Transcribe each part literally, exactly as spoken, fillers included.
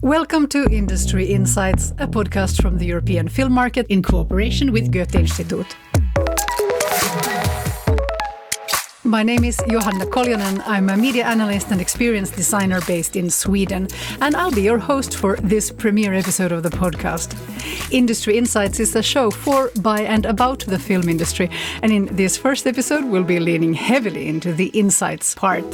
Welcome to Industry Insights, a podcast from the European film market in cooperation with Goethe-Institut. My name is Johanna Koljonen. I'm a media analyst and experience designer based in Sweden, and I'll be your host for this premiere episode of the podcast. Industry Insights is a show for, by, and about the film industry, and in this first episode, we'll be leaning heavily into the insights part.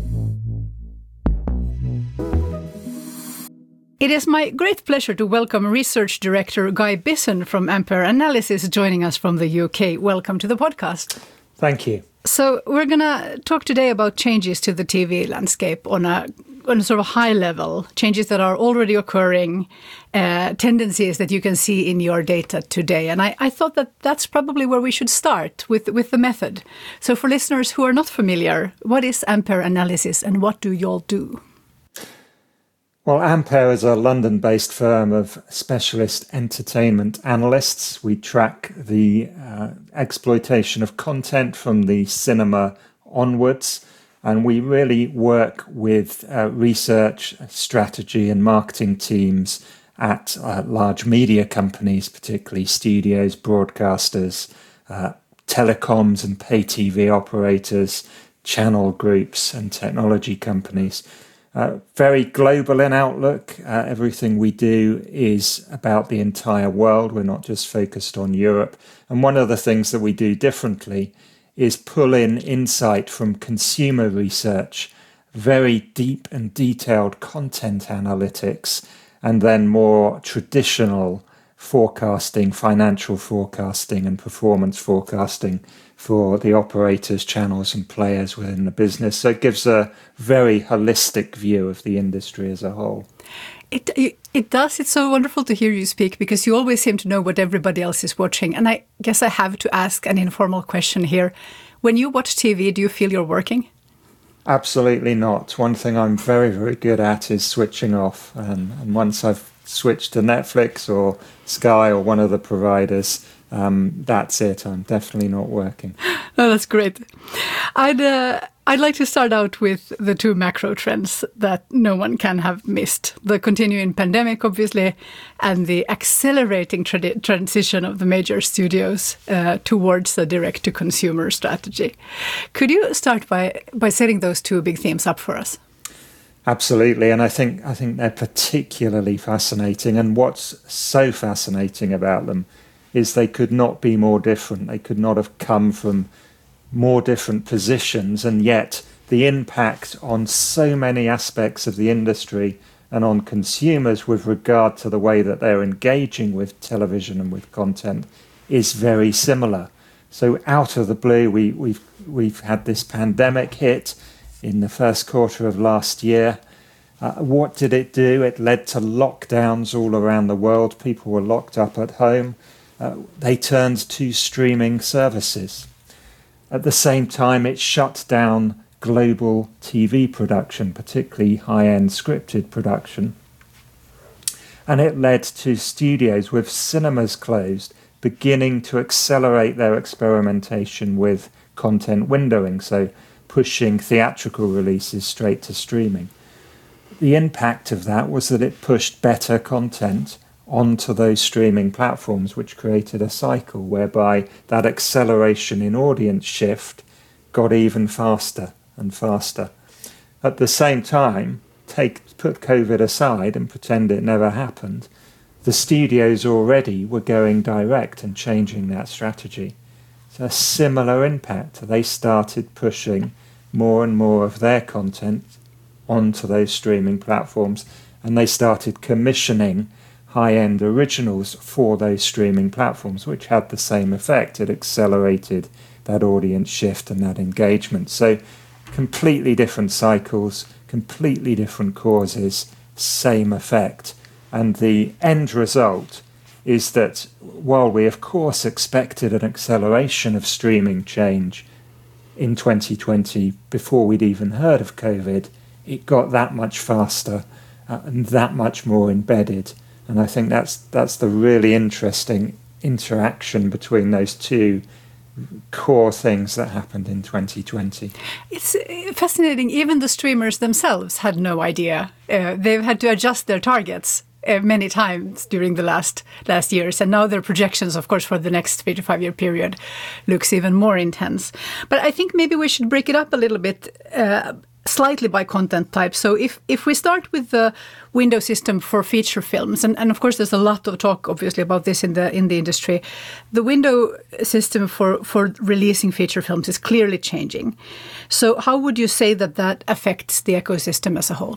It is my great pleasure to welcome Research Director Guy Bisson from Ampere Analysis joining us from the U K. Welcome to the podcast. Thank you. So we're going to talk today about changes to the T V landscape on a, on a sort of high level, changes that are already occurring, uh, tendencies that you can see in your data today. And I, I thought that that's probably where we should start with, with the method. So for listeners who are not familiar, what is Ampere Analysis and what do you all do? Well, Ampere is a London-based firm of specialist entertainment analysts. We track the uh, exploitation of content from the cinema onwards, and we really work with uh, research, strategy and marketing teams at uh, large media companies, particularly studios, broadcasters, uh, telecoms and pay T V operators, channel groups and technology companies. Uh, very global in outlook. Uh, everything we do is about the entire world. We're not just focused on Europe. And one of the things that we do differently is pull in insight from consumer research, very deep and detailed content analytics, and then more traditional forecasting, financial forecasting and performance forecasting for the operators, channels and players within the business. So it gives a very holistic view of the industry as a whole. It, it it does. It's so wonderful to hear you speak because you always seem to know what everybody else is watching. And I guess I have to ask an informal question here. When you watch T V, do you feel you're working? Absolutely not. One thing I'm very, very good at is switching off. And, and once I've switched to Netflix or Sky or one of the providers, Um, that's it. I'm definitely not working. Oh, that's great. I'd uh, I'd like to start out with the two macro trends that no one can have missed: the continuing pandemic, obviously, and the accelerating tra- transition of the major studios uh, towards a direct-to-consumer strategy. Could you start by by setting those two big themes up for us? Absolutely, and I think I think they're particularly fascinating. And what's so fascinating about them is they could not be more different. They could not have come from more different positions, and yet the impact on so many aspects of the industry and on consumers with regard to the way that they're engaging with television and with content is very similar. So out of the blue, we, we've we've had this pandemic hit in the first quarter of last year. Uh, what did it do? It led to lockdowns all around the world. People were locked up at home. Uh, they turned to streaming services. At the same time, it shut down global T V production, particularly high-end scripted production. And it led to studios with cinemas closed beginning to accelerate their experimentation with content windowing, so pushing theatrical releases straight to streaming. The impact of that was that it pushed better content onto those streaming platforms, which created a cycle whereby that acceleration in audience shift got even faster and faster. At the same time, take put COVID aside and pretend it never happened, the studios already were going direct and changing that strategy. It's a similar impact. They started pushing more and more of their content onto those streaming platforms, and they started commissioning high-end originals for those streaming platforms, which had the same effect. It accelerated that audience shift and that engagement. So completely different cycles, completely different causes, same effect. And the end result is that while we of course expected an acceleration of streaming change in twenty twenty before we'd even heard of COVID, it got that much faster uh, and that much more embedded. And I think that's that's the really interesting interaction between those two core things that happened in twenty twenty. It's fascinating. Even the streamers themselves had no idea. Uh, they've had to adjust their targets uh, many times during the last last years, and now their projections, of course, for the next three to five year period looks even more intense. But I think maybe we should break it up a little bit. Uh, slightly by content type. So if, if we start with the window system for feature films, and, and of course there's a lot of talk obviously about this in the in the industry, the window system for, for releasing feature films is clearly changing. So how would you say that that affects the ecosystem as a whole?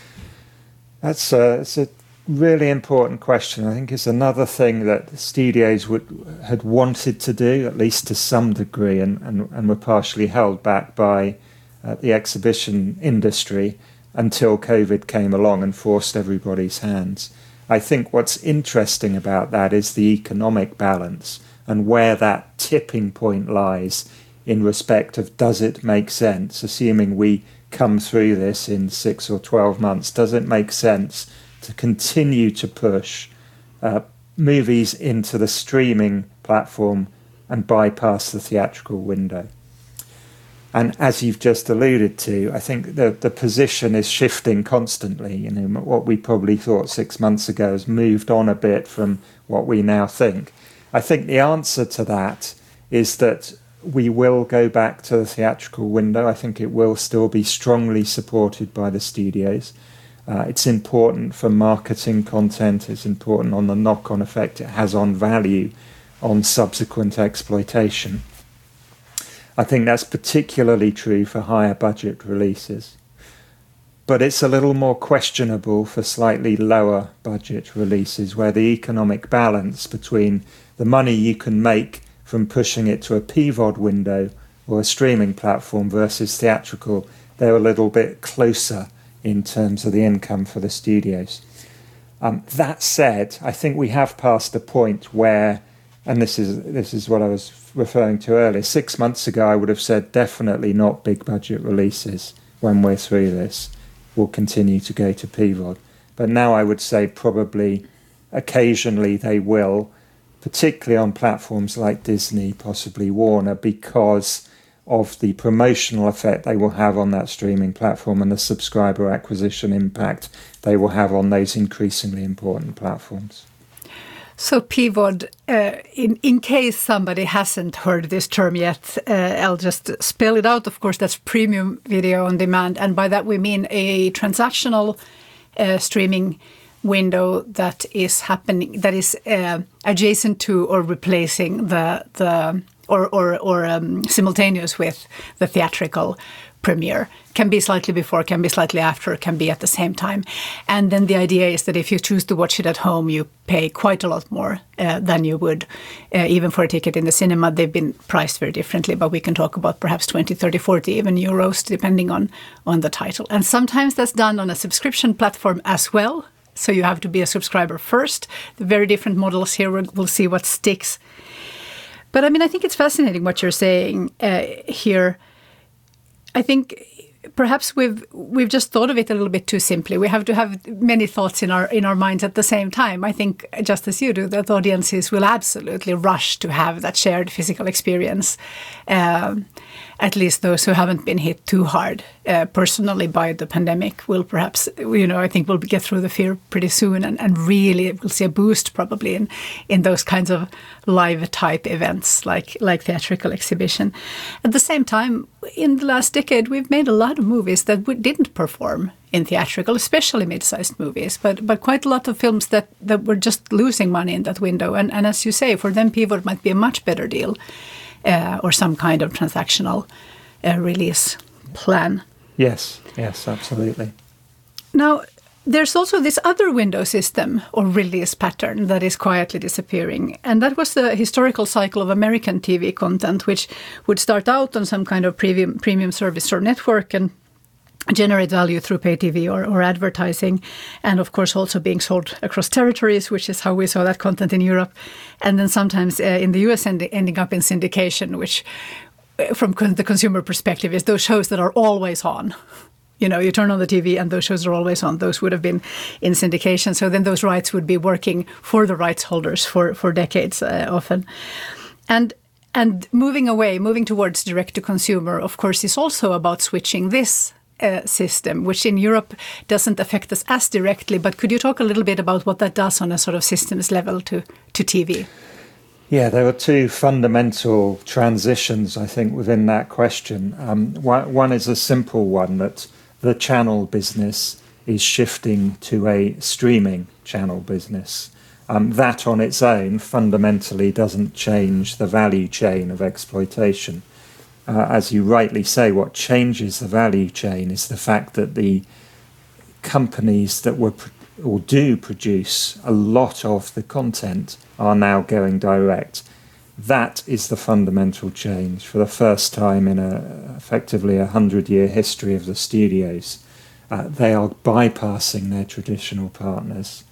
That's a, it's a really important question. I think it's another thing that studios would had wanted to do, at least to some degree, and, and, and were partially held back by Uh, the exhibition industry until COVID came along and forced everybody's hands. I think what's interesting about that is the economic balance and where that tipping point lies in respect of, does it make sense, assuming we come through this in six or twelve months, does it make sense to continue to push uh, movies into the streaming platform and bypass the theatrical window? And as you've just alluded to, I think the, the position is shifting constantly. You know, what we probably thought six months ago has moved on a bit from what we now think. I think the answer to that is that we will go back to the theatrical window. I think it will still be strongly supported by the studios. Uh, it's important for marketing content. It's important on the knock-on effect it has on value, on subsequent exploitation. I think that's particularly true for higher budget releases. But it's a little more questionable for slightly lower budget releases, where the economic balance between the money you can make from pushing it to a P V O D window or a streaming platform versus theatrical, they're a little bit closer in terms of the income for the studios. Um, that said, I think we have passed a point where, and this is this is what I was referring to earlier, six months ago I would have said definitely not big budget releases when we're through this. We'll continue to go to P V O D. But now I would say probably occasionally they will, particularly on platforms like Disney, possibly Warner, because of the promotional effect they will have on that streaming platform and the subscriber acquisition impact they will have on those increasingly important platforms. So P V O D, uh, in, in case somebody hasn't heard this term yet, uh, I'll just spell it out. Of course, that's premium video on demand. And by that we mean a transactional uh, streaming window that is happening, that is uh, adjacent to or replacing the, the or, or, or um, simultaneous with the theatrical premiere. Can be slightly before, can be slightly after, can be at the same time. And then the idea is that if you choose to watch it at home, you pay quite a lot more uh, than you would uh, even for a ticket in the cinema. They've been priced very differently, but we can talk about perhaps twenty, thirty, forty, even euros, depending on, on the title. And sometimes that's done on a subscription platform as well. So you have to be a subscriber first. The very different models here, we'll, we'll see what sticks. But I mean, I think it's fascinating what you're saying uh, here. I think perhaps we've we've just thought of it a little bit too simply. We have to have many thoughts in our in our minds at the same time. I think, just as you do, that audiences will absolutely rush to have that shared physical experience. Um, at least those who haven't been hit too hard uh, personally by the pandemic will perhaps, you know, I think we'll get through the fear pretty soon, and, and really we'll see a boost probably in, in those kinds of live type events like, like theatrical exhibition. At the same time, in the last decade, we've made a lot of movies that didn't perform in theatrical, especially mid-sized movies, but but quite a lot of films that, that were just losing money in that window. And, and as you say, for them, P V O D might be a much better deal. Uh, or some kind of transactional uh, release plan. Yes, yes, absolutely. Now, there's also this other window system or release pattern that is quietly disappearing. And that was the historical cycle of American T V content, which would start out on some kind of premium, premium service or network and generate value through pay T V or, or advertising, and of course also being sold across territories, which is how we saw that content in Europe, and then sometimes uh, in the U S end, ending up in syndication, which uh, from con- the consumer perspective is those shows that are always on. You know, you turn on the T V and those shows are always on. Those would have been in syndication. So then those rights would be working for the rights holders for, for decades uh, often. And And moving away, moving towards direct-to-consumer, of course, is also about switching this uh, system, which in Europe doesn't affect us as directly. But could you talk a little bit about what that does on a sort of systems level to, to T V? Yeah, there are two fundamental transitions, I think, within that question. Um, one, one is a simple one, that the channel business is shifting to a streaming channel business. Um, that on its own fundamentally doesn't change the value chain of exploitation. Uh, as you rightly say, what changes the value chain is the fact that the companies that were or do produce a lot of the content are now going direct. That is the fundamental change for the first time in a effectively a hundred-year history of the studios. Uh, they are bypassing their traditional partners.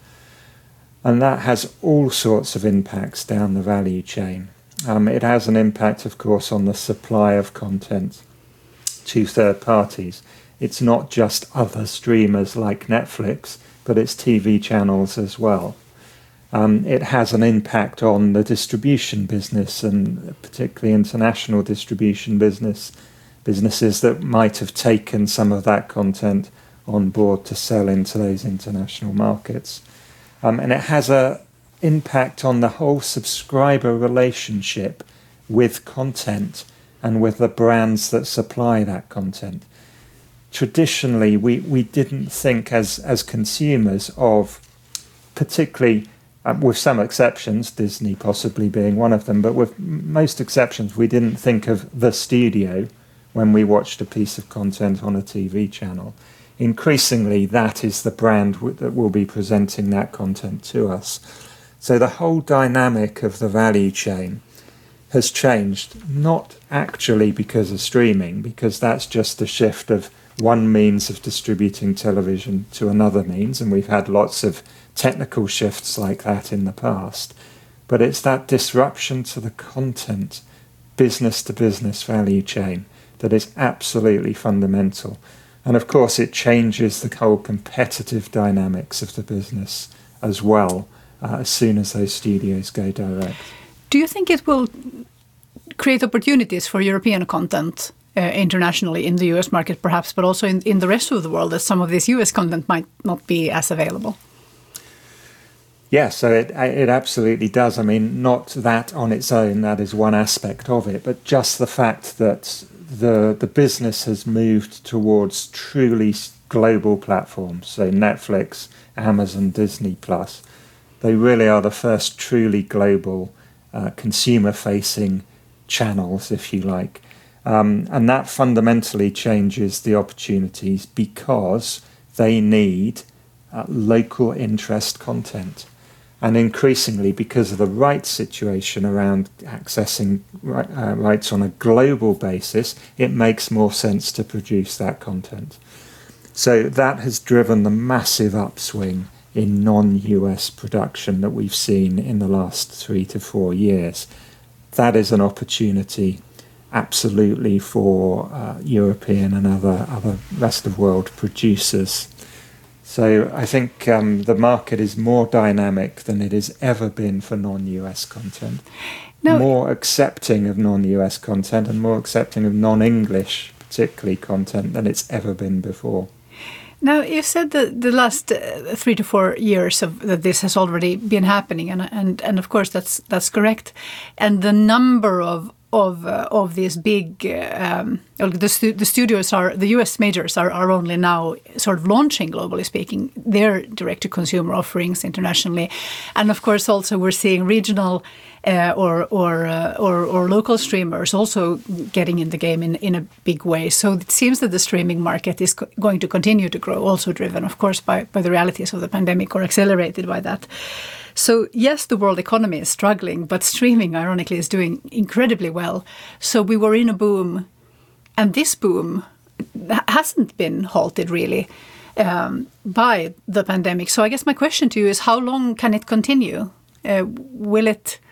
And that has all sorts of impacts down the value chain. Um, it has an impact, of course, on the supply of content to third parties. It's not just other streamers like Netflix, but it's T V channels as well. Um, it has an impact on the distribution business, and particularly international distribution business, businesses that might have taken some of that content on board to sell into those international markets. Um, and it has an impact on the whole subscriber relationship with content and with the brands that supply that content. Traditionally, we, we didn't think as, as consumers of, particularly, uh, with some exceptions, Disney possibly being one of them, but with most exceptions, we didn't think of the studio when we watched a piece of content on a T V channel. Increasingly, that is the brand w- that will be presenting that content to us. So the whole dynamic of the value chain has changed, not actually because of streaming, because that's just a shift of one means of distributing television to another means, and we've had lots of technical shifts like that in the past. But it's that disruption to the content, business-to-business value chain that is absolutely fundamental. And of course, it changes the whole competitive dynamics of the business as well, uh, as soon as those studios go direct. Do you think it will create opportunities for European content uh, internationally in the U S market perhaps, but also in, in the rest of the world, that some of this U S content might not be as available? Yeah, so it it absolutely does. I mean, not that on its own, that is one aspect of it, but just the fact that the the business has moved towards truly global platforms. So Netflix, Amazon, Disney Plus, they really are the first truly global uh, consumer-facing channels, if you like. Um, and that fundamentally changes the opportunities because they need uh, local interest content. And increasingly, because of the rights situation around accessing uh, rights on a global basis, it makes more sense to produce that content. So that has driven the massive upswing in non-U S production that we've seen in the last three to four years. That is an opportunity absolutely for uh, European and other, other rest of world producers. So I think um, the market is more dynamic than it has ever been for non-U S content, no. more accepting of non-U S content and more accepting of non-English, particularly, content than it's ever been before. Now, you said that the last uh, three to four years of that this has already been happening, and and and of course that's that's correct. And the number of of uh, of these big um, the stu- the studios are the U S majors are, are only now sort of launching, globally speaking, their direct to consumer offerings internationally, and of course also we're seeing regional uh, or or, uh, or or local streamers also getting in the game in in a big way. So it seems that the streaming market is co- going to continue to grow, also driven, of course, by by the realities of the pandemic or accelerated by that. So yes, the world economy is struggling, but streaming, ironically, is doing incredibly well. So we were in a boom, and this boom hasn't been halted really um, by the pandemic. So I guess my question to you is, how long can it continue? Uh, will it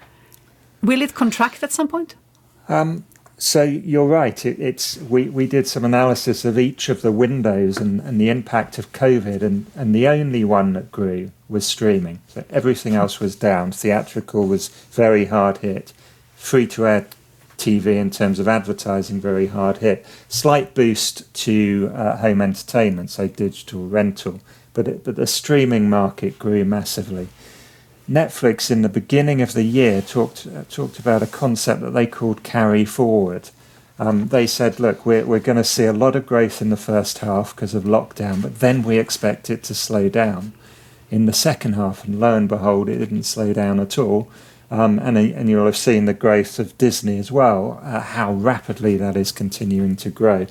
will it contract at some point? Um, so you're right. It, it's we, we did some analysis of each of the windows and, and the impact of COVID, and, and the only one that grew was streaming. So everything else was down. Theatrical was very hard hit. free-to-air T V in terms of advertising very hard hit. Slight boost to uh, home entertainment, so digital rental, but it, but the streaming market grew massively. Netflix in the beginning of the year talked uh, talked about a concept that they called carry forward. Um, they said, look, we're we're going to see a lot of growth in the first half because of lockdown, but then we expect it to slow down in the second half, and lo and behold, it didn't slow down at all. Um, and, and you'll have seen the growth of Disney as well, uh, how rapidly that is continuing to grow.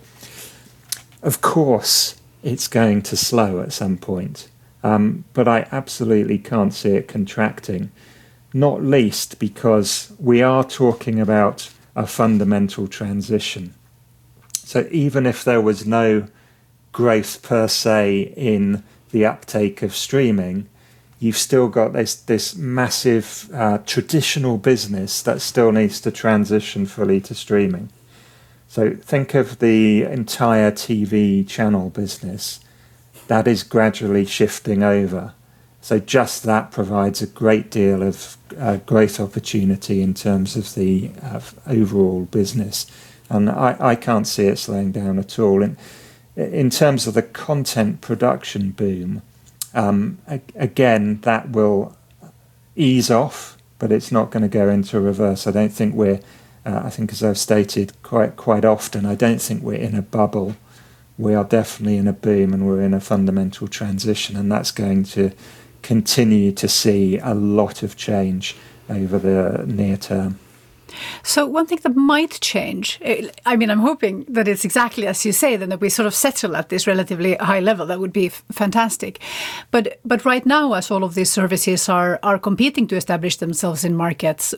Of course, it's going to slow at some point, um, but I absolutely can't see it contracting, not least because we are talking about a fundamental transition. So even if there was no growth per se in the uptake of streaming, you've still got this this massive uh, traditional business that still needs to transition fully to streaming. So think of the entire T V channel business that is gradually shifting over. So just that provides a great deal of uh, growth opportunity in terms of the uh, overall business. And I, I can't see it slowing down at all. In, in terms of the content production boom, um, a, again, that will ease off, but it's not going to go into reverse. I don't think we're, uh, I think as I've stated quite quite often, I don't think we're in a bubble. We are definitely in a boom, and we're in a fundamental transition, and that's going to continue to see a lot of change over the near term. So one thing that might change, I mean, I'm hoping that it's exactly as you say, then that we sort of settle at this relatively high level. That would be f- fantastic. But but right now, as all of these services are are competing to establish themselves in markets,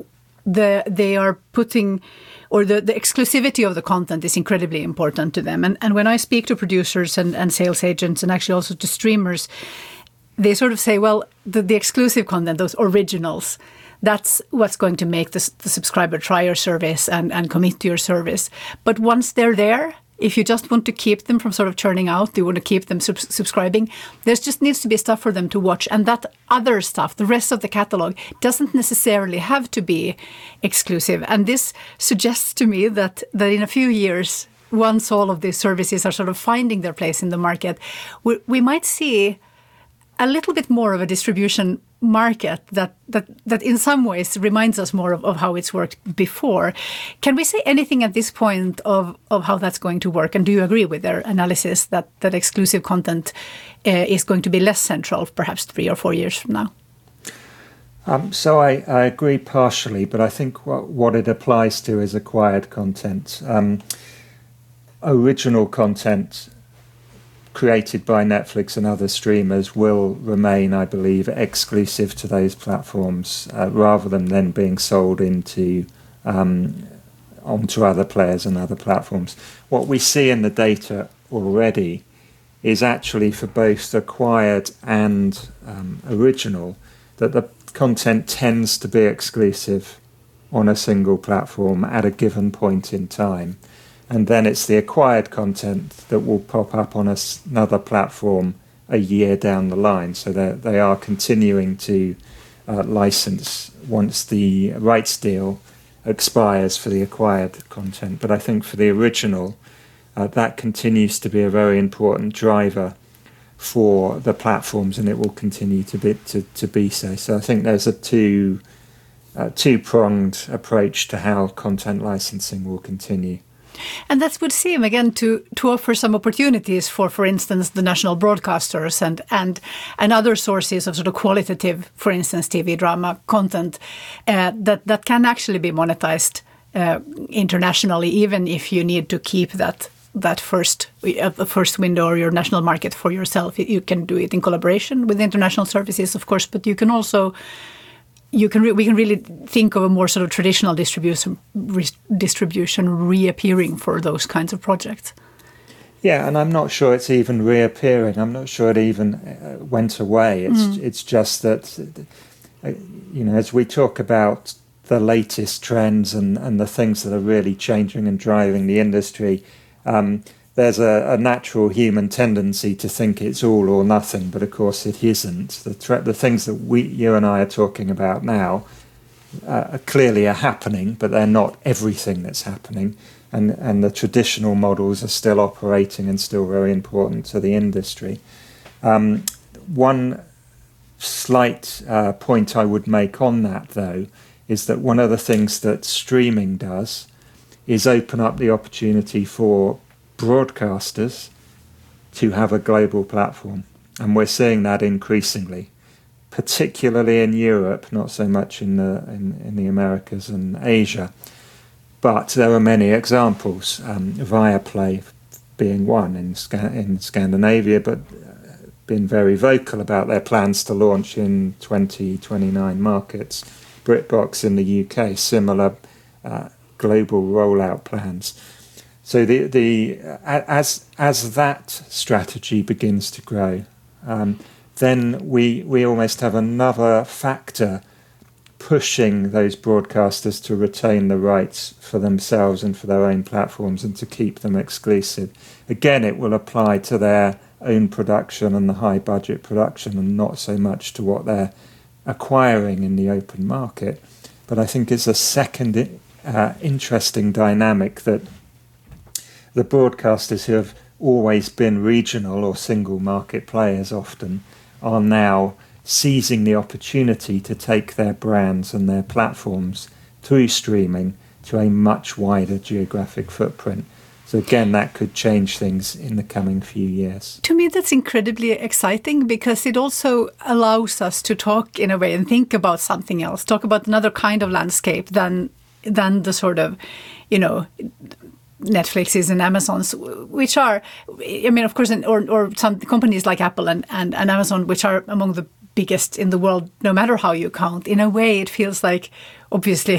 the they are putting, or the, the exclusivity of the content is incredibly important to them. And and when I speak to producers and, and sales agents, and actually also to streamers, they sort of say, well, the, the exclusive content, those originals, that's what's going to make the, the subscriber try your service and, and commit to your service. But once they're there, if you just want to keep them from sort of churning out, you want to keep them sub- subscribing, there just needs to be stuff for them to watch. And that other stuff, the rest of the catalog, doesn't necessarily have to be exclusive. And this suggests to me that, that in a few years, once all of these services are sort of finding their place in the market, we, we might see a little bit more of a distribution market that that that in some ways reminds us more of, of how it's worked before. Can we say anything at this point of, of how that's going to work? And do you agree with their analysis that, that exclusive content uh, is going to be less central perhaps three or four years from now? Um, so I, I agree partially, but I think what, what it applies to is acquired content. Um, original content created by Netflix and other streamers will remain, I believe, exclusive to those platforms, uh, rather than then being sold into um, onto other players and other platforms. What we see in the data already is actually for both acquired and um, original, that the content tends to be exclusive on a single platform at a given point in time. And then it's the acquired content that will pop up on a, another platform a year down the line. So they are continuing to uh, license once the rights deal expires for the acquired content. But I think for the original, uh, that continues to be a very important driver for the platforms, and it will continue to be to, to be so. So I think there's a two uh, two-pronged approach to how content licensing will continue. And that would seem, again, to, to offer some opportunities for, for instance, the national broadcasters and, and, and other sources of sort of qualitative, for instance, T V drama content uh, that, that can actually be monetized uh, internationally, even if you need to keep that that first uh, first window or your national market for yourself. You can do it in collaboration with international services, of course, but you can also You can re- we can really think of a more sort of traditional distribution re- distribution reappearing for those kinds of projects. Yeah, and I'm not sure it's even reappearing. I'm not sure it even uh, went away. It's mm. it's just that, uh, you know, as we talk about the latest trends and, and the things that are really changing and driving the industry, um, there's a, a natural human tendency to think it's all or nothing, but of course it isn't. The, tra- the things that we, you and I are talking about now uh, clearly are happening, but they're not everything that's happening. And, and the traditional models are still operating and still very important to the industry. Um, one slight uh, point I would make on that, though, is that one of the things that streaming does is open up the opportunity for broadcasters to have a global platform. And we're seeing that increasingly, particularly in Europe, not so much in the, in, in the Americas and Asia. But there are many examples, um, Viaplay being one in, Sc- in Scandinavia, but been very vocal about their plans to launch in twenty, twenty-nine markets. BritBox in the U K, similar uh, global rollout plans. So the the as as that strategy begins to grow, um, then we we almost have another factor pushing those broadcasters to retain the rights for themselves and for their own platforms and to keep them exclusive. Again, it will apply to their own production and the high budget production and not so much to what they're acquiring in the open market. But I think it's a second uh, interesting dynamic that the broadcasters who have always been regional or single market players often are now seizing the opportunity to take their brands and their platforms through streaming to a much wider geographic footprint. So again, that could change things in the coming few years. To me, that's incredibly exciting because it also allows us to talk in a way and think about something else, talk about another kind of landscape than than the sort of, you know, Netflixes and Amazons, which are, I mean, of course, or, or some companies like Apple and, and, and Amazon, which are among the biggest in the world, no matter how you count. In a way, it feels like, obviously,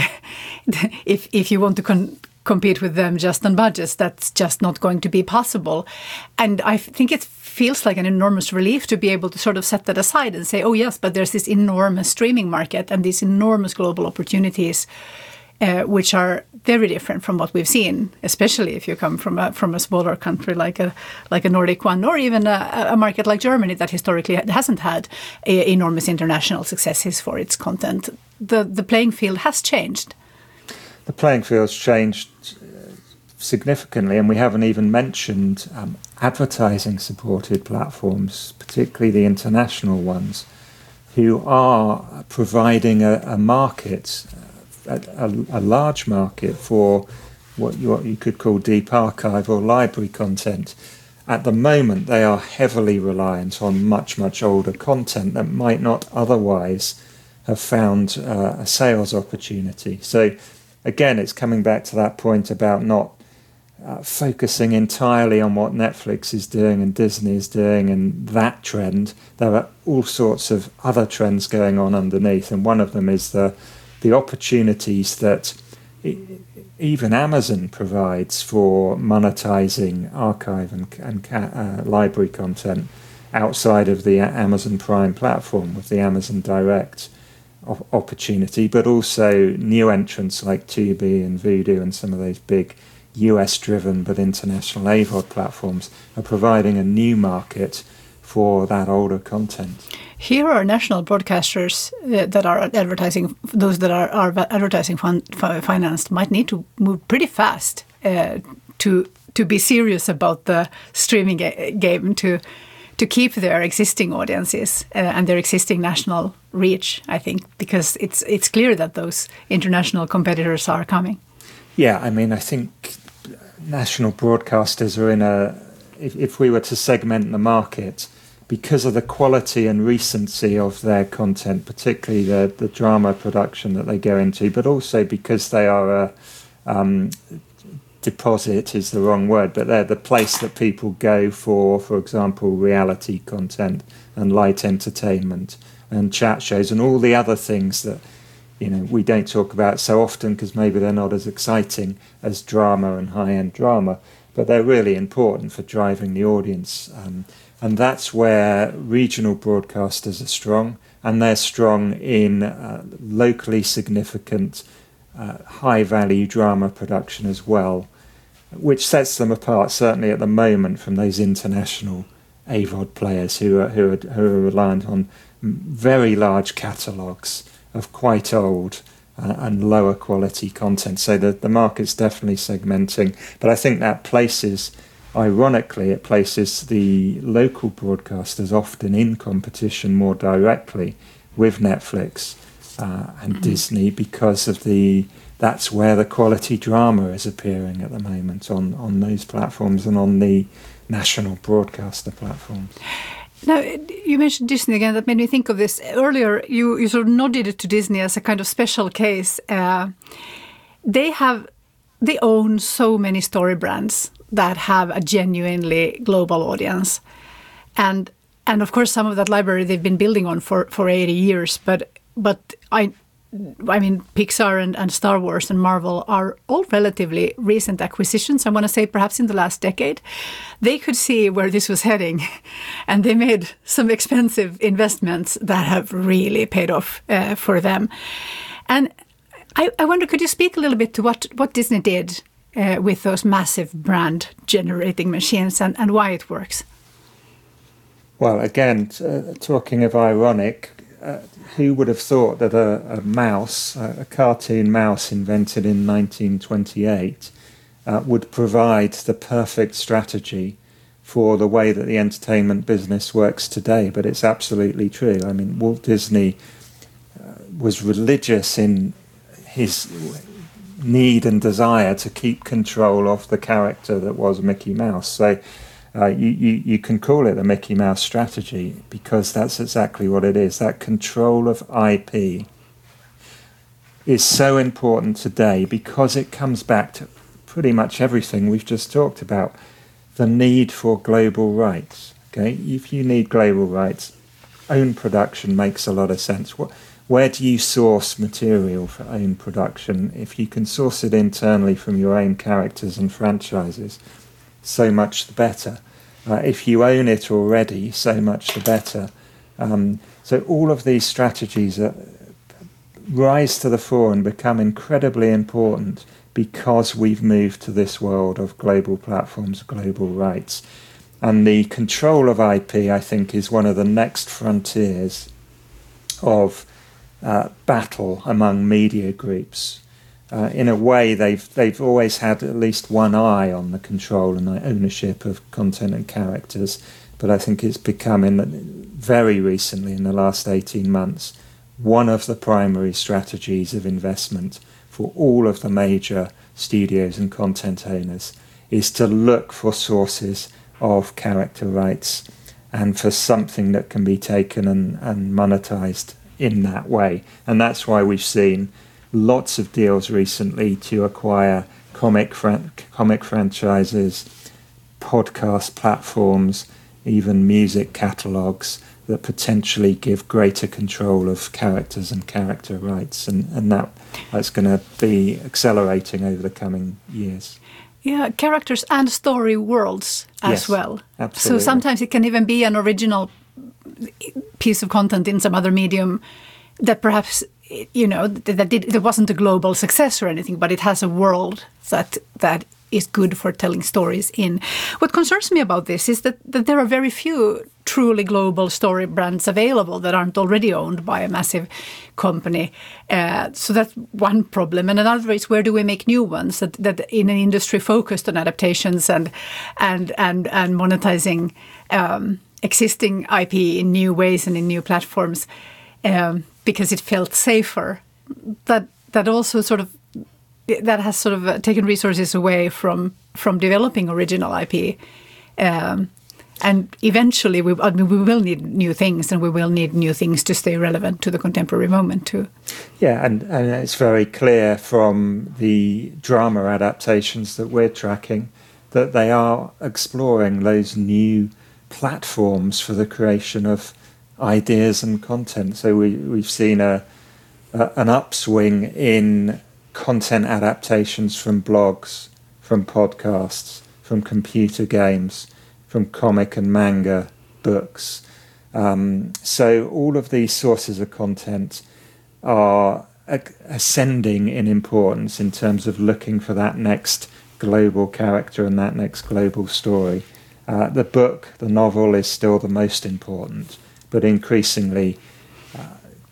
if if you want to con- compete with them just on budgets, that's just not going to be possible. And I think it feels like an enormous relief to be able to sort of set that aside and say, oh yes, but there's this enormous streaming market and these enormous global opportunities, uh, which are very different from what we've seen, especially if you come from a from a smaller country like a like a Nordic one, or even a, a market like Germany that historically hasn't had a, enormous international successes for its content. The the playing field has changed. The playing field's changed significantly, and we haven't even mentioned um, advertising-supported platforms, particularly the international ones, who are providing a, a market, a, a, a large market for what you, what you could call deep archive or library content. At the moment, they are heavily reliant on much, much older content that might not otherwise have found uh, a sales opportunity. So again, it's coming back to that point about not uh, focusing entirely on what Netflix is doing and Disney is doing and that trend. There are all sorts of other trends going on underneath, and one of them is the the opportunities that even Amazon provides for monetizing archive and, and uh, library content outside of the Amazon Prime platform with the Amazon Direct opportunity, but also new entrants like Tubi and Vudu and some of those big U S-driven but international A V O D platforms are providing a new market for that older content. Here are national broadcasters uh, that are advertising, those that are, are advertising fun, financed might need to move pretty fast uh, to to be serious about the streaming ga- game, to to keep their existing audiences uh, and their existing national reach, I think, because it's it's clear that those international competitors are coming. Yeah, I mean, I think national broadcasters are in a, if, if we were to segment the market, because of the quality and recency of their content, particularly the, the drama production that they go into, but also because they are a um, deposit is the wrong word, but they're the place that people go for, for example, reality content and light entertainment and chat shows and all the other things that, you know, we don't talk about so often because maybe they're not as exciting as drama and high-end drama, but they're really important for driving the audience. Um, and that's where regional broadcasters are strong, and they're strong in uh, locally significant uh, high-value drama production as well, which sets them apart, certainly at the moment, from those international A V O D players who are, who are, who are reliant on very large catalogues of quite old uh, and lower quality content. So the, the market's definitely segmenting. But I think that places, ironically, it places the local broadcasters often in competition more directly with Netflix uh, and mm-hmm. Disney, because of the that's where the quality drama is appearing at the moment on, on those platforms and on the national broadcaster platforms. Now, you mentioned Disney again. That made me think of this. Earlier, you, you sort of nodded it to Disney as a kind of special case. Uh, they have, they own so many story brands that have a genuinely global audience. And and of course, some of that library they've been building on for, for eighty years. But but I I mean, Pixar and, and Star Wars and Marvel are all relatively recent acquisitions. I want to say perhaps in the last decade. They could see where this was heading, and they made some expensive investments that have really paid off uh, for them. And I, I wonder, could you speak a little bit to what, what Disney did uh, with those massive brand-generating machines and, and why it works? Well, again, uh, talking of ironic, Uh, who would have thought that a, a mouse, a, a cartoon mouse invented in nineteen twenty-eight, uh, would provide the perfect strategy for the way that the entertainment business works today? But it's absolutely true. I mean, Walt Disney uh, was religious in his need and desire to keep control of the character that was Mickey Mouse. So Uh, you, you, you can call it the Mickey Mouse strategy, because that's exactly what it is. That control of I P is so important today, because it comes back to pretty much everything we've just talked about. The need for global rights. Okay, if you need global rights, own production makes a lot of sense. What, where do you source material for own production? If you can source it internally from your own characters and franchises, so much the better. Uh, if you own it already, so much the better. Um, so all of these strategies are, rise to the fore and become incredibly important because we've moved to this world of global platforms, global rights. And the control of I P, I think, is one of the next frontiers of uh, battle among media groups. Uh, in a way, they've they've always had at least one eye on the control and the ownership of content and characters, but I think it's become, in very recently, in the last eighteen months, one of the primary strategies of investment for all of the major studios and content owners is to look for sources of character rights and for something that can be taken and, and monetized in that way. And that's why we've seen lots of deals recently to acquire comic fran- comic franchises, podcast platforms, even music catalogues that potentially give greater control of characters and character rights. And, and that that's going to be accelerating over the coming years. Yeah, characters and story worlds as yes, well. Absolutely. So sometimes it can even be an original piece of content in some other medium that perhaps, you know, that did, there wasn't a global success or anything, but it has a world that that is good for telling stories in. What concerns me about this is that, that there are very few truly global story brands available that aren't already owned by a massive company. Uh, so that's one problem. And another is, where do we make new ones that, that in an industry focused on adaptations and and and, and monetizing um, existing I P in new ways and in new platforms, um, because it felt safer. That that also sort of that has sort of taken resources away from from developing original I P. Um, and eventually, we, I mean, we will need new things, and we will need new things to stay relevant to the contemporary moment too. Yeah, and, and it's very clear from the drama adaptations that we're tracking that they are exploring those new platforms for the creation of ideas and content. So we, we've seen a, a an upswing in content adaptations from blogs, from podcasts, from computer games, from comic and manga books. Um, so all of these sources of content are ascending in importance in terms of looking for that next global character and that next global story. Uh, the book, the novel, is still the most important, but increasingly uh,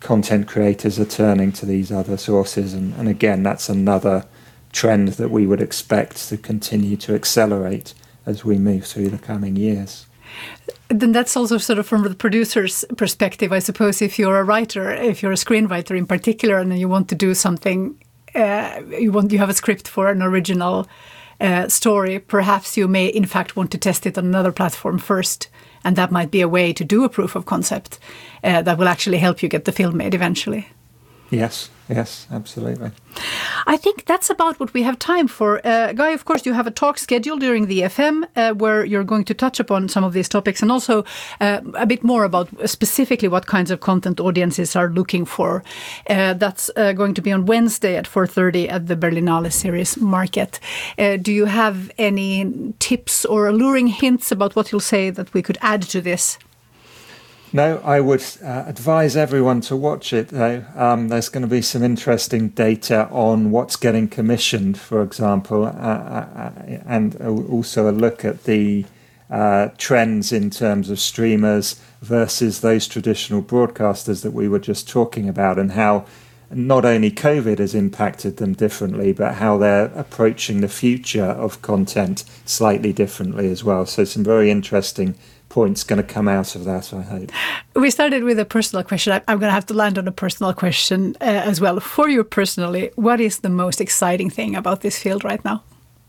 content creators are turning to these other sources. And, and again, that's another trend that we would expect to continue to accelerate as we move through the coming years. Then that's also sort of from the producer's perspective, I suppose. If you're a writer, if you're a screenwriter in particular, and you want to do something, uh, you want you have a script for an original uh, story, perhaps you may in fact want to test it on another platform first, and that might be a way to do a proof of concept uh, that will actually help you get the film made eventually. Yes, yes, absolutely. I think that's about what we have time for. Uh, Guy, of course, you have a talk scheduled during the F M uh, where you're going to touch upon some of these topics and also uh, a bit more about specifically what kinds of content audiences are looking for. Uh, that's uh, going to be on Wednesday at four thirty at the Berlinale Series Market. Uh, do you have any tips or alluring hints about what you'll say that we could add to this? No, I would uh, advise everyone to watch it, though. Um, there's going to be some interesting data on what's getting commissioned, for example, uh, uh, and also a look at the uh, trends in terms of streamers versus those traditional broadcasters that we were just talking about, and how not only COVID has impacted them differently, but how they're approaching the future of content slightly differently as well. So some very interesting points going to come out of that, I hope. We started with a personal question. I'm going to have to land on a personal question uh, as well. For you personally, what is the most exciting thing about this field right now?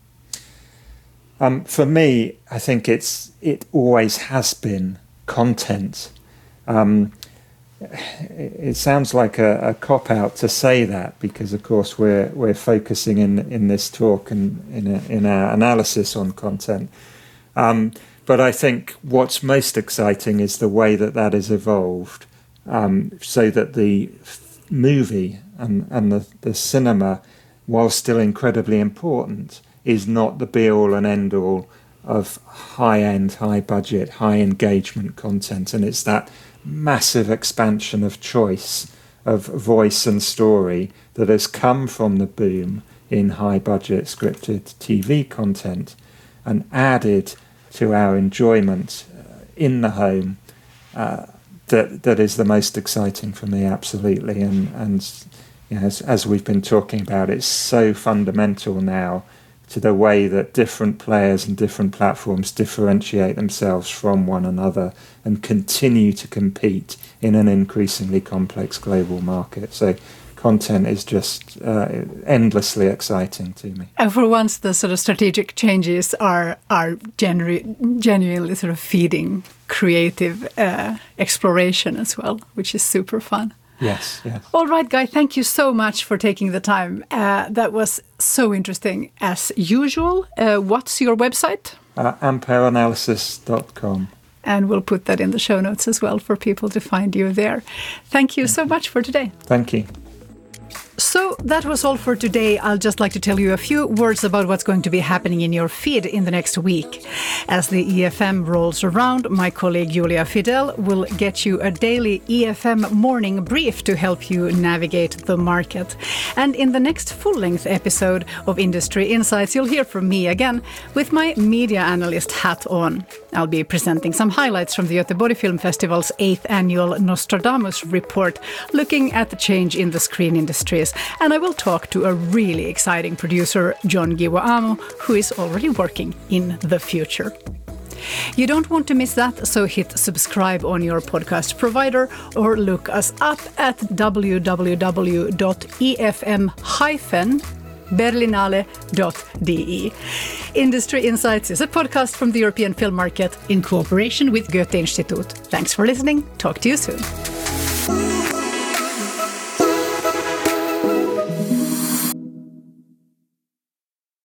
Um, for me, I think it's it always has been content. Um, it, it sounds like a, a cop-out to say that, because of course we're we're focusing in in this talk and in a, in our analysis on content. Um, But I think what's most exciting is the way that that has evolved, um, so that the f- movie and, and the, the cinema, while still incredibly important, is not the be-all and end-all of high-end, high-budget, high-engagement content. And it's that massive expansion of choice, of voice and story that has come from the boom in high-budget scripted T V content and added to our enjoyment uh, in the home, uh, that that is the most exciting for me, absolutely. And and you know, as, as we've been talking about, it's so fundamental now to the way that different players and different platforms differentiate themselves from one another and continue to compete in an increasingly complex global market. So content is just uh, endlessly exciting to me. And for once, the sort of strategic changes are are genu- genuinely sort of feeding creative uh, exploration as well, which is super fun. Yes, yes. All right, Guy, thank you so much for taking the time. Uh, that was so interesting as usual. Uh, what's your website? Uh, ampere analysis dot com. And we'll put that in the show notes as well for people to find you there. Thank you so much for today. Thank you. So that was all for today. I'll just like to tell you a few words about what's going to be happening in your feed in the next week. As the E F M rolls around, my colleague Julia Fidel will get you a daily E F M morning brief to help you navigate the market. And in the next full-length episode of Industry Insights, you'll hear from me again with my media analyst hat on. I'll be presenting some highlights from the Göteborg Film Festival's eighth annual Nostradamus report, looking at the change in the screen industries. And I will talk to a really exciting producer, John Giwaamo, who is already working in the future. You don't want to miss that, so hit subscribe on your podcast provider or look us up at w w w dot e f m dash berlinale dot d e. Industry Insights is a podcast from the European film market in cooperation with Goethe Institute. Thanks for listening. Talk to you soon.